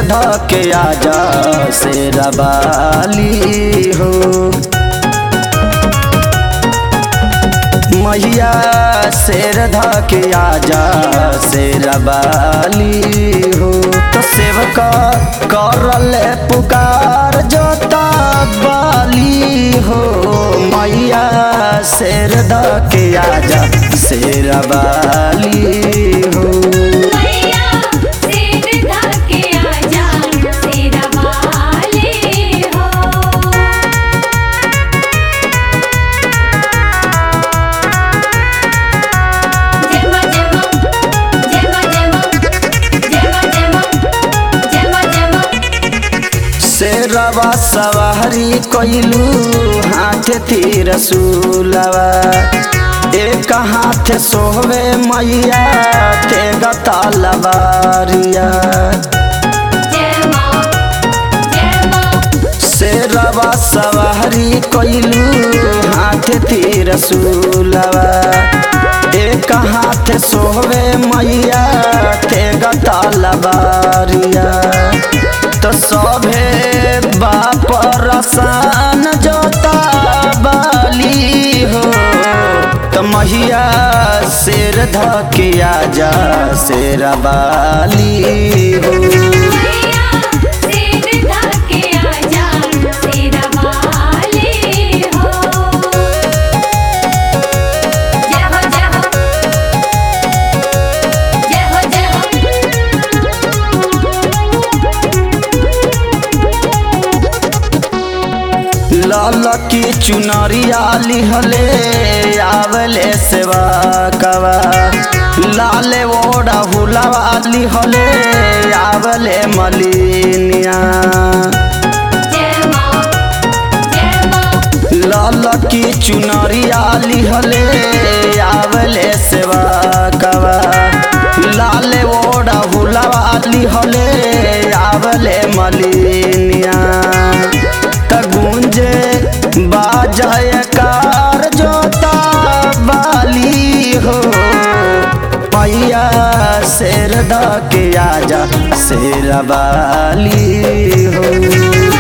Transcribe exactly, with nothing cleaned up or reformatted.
धके आजा शेरा वाली हो। मैया शेर धके आजा शेरा वाली हो। तो सेवका करले पुकार जोता वाली हो। मैया शेर धके आजा शेरा वाली हो। शेरवा सवारी कइलू हाथ तीर सुलवा। एक हाथ सोहवे मैया ते गतलवारिया। शेरवा सवारी कइलू हाथ तीर सुलवा। एक हाथ सोहवे मैया ते गतलवारिया। तो सभे बाप रसान जोता बाली हो। तो मैया शेर धके आजा शेरा वाली हो। लाल की चुनरिया लिहले आवले सेवा कवा। लाल ओड़ा हुलावा लिहले आवले मलिनिया। लाल की चुनरिया लिहले आवले सेवा कवा। लाल ओड़ा हुलावा लिहले आवले मलिनिया। गूंजे बाजाय कार जोता वाली हो। मैया शेर धके आजा शेरा वाली हो।